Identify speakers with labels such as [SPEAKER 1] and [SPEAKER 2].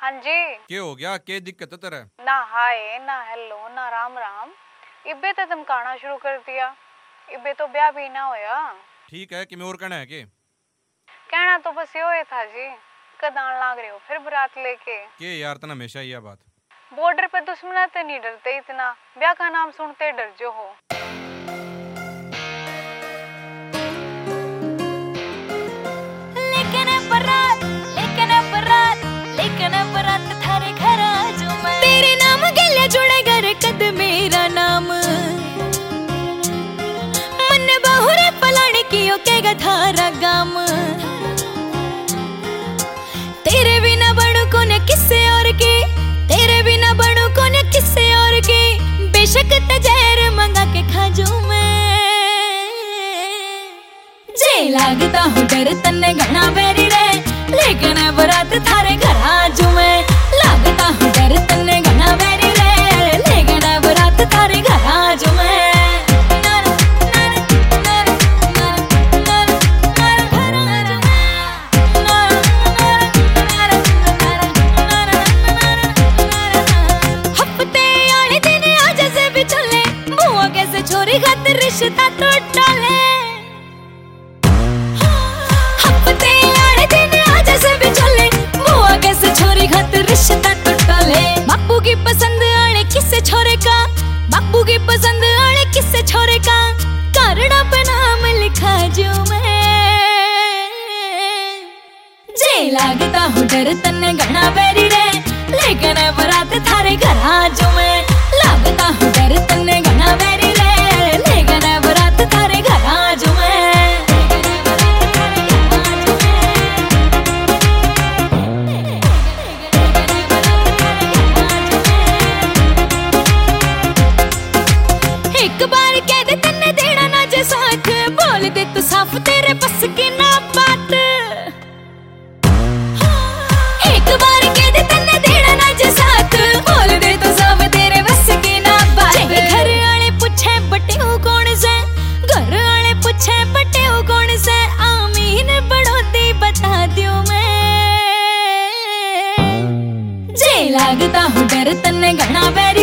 [SPEAKER 1] हाँ जी।
[SPEAKER 2] क्या हो गया? क्या दिक्कत है तेरे?
[SPEAKER 1] ना हाय ना हेलो ना राम राम, इबे तो तुम कहना शुरू कर दिया। इबे तो ब्याह भी ना होया।
[SPEAKER 2] ठीक है कि मैं और कहना है के?
[SPEAKER 1] कहना तो बस यो ही था जी, कद आन लाग रहे हो फिर बारात लेके।
[SPEAKER 2] के यार तना हमेशा यह बात।
[SPEAKER 1] बॉर्डर पे दुश्मन तो नहीं डरते इतना, ब्याह का नाम सुनते डर जो हो।
[SPEAKER 3] लेकिन बरात थारे घर आजू मैं, तेरे नाम गले जुड़ेगा रे कद मेरा नाम, मन बहुरे पलाने की ओकेगा थारा गाम, तेरे बिना बड़ू कोने किससे और की, तेरे बिना बड़ू कोने किससे और की, बेशक तजहर मंगा के खाजू मैं, जे लागता हूँ डर तन्ने घना बेरी रे, लेकिन बरात थारे घर आजू मैं, लागता हूँ डर तन्ने घना बेरी रे, लेकिन बरात थारे घर आजू मैं। हफ्ते आले दिन आज से भी चले, बुआ कैसे छोरी खातिर रिश्ता टूटा ले, रिश्ता टूटा ले, बापू की पसंद आने किससे छोरे का, बापू की पसंद आने किससे छोरे का, करना पे नाम लिखा जो मैं, जे लागता हूँ डर तन्ने घना बेरी रे, लेकिन बरात थारे घर आजू मैं, लागता हूँ डर तन्ने घना बेरी रे, लेकिन बरात थारे घर आजू मैं। एक बार कह दे तन्ने देना ना जे साथ, बोल दे तू साफ तेरे बस की ना बात, एक बार कह दे तन्ने देना ना जे साथ, बोल दे तू साफ तेरे बस की ना बात, घर वाले पूछे बटे हो कौन से, घर वाले पूछे बटे हो कौन से, आमीन बढ़ोती बता दूं मैं, जे लागता हूँ डर तन्ने घना बेरी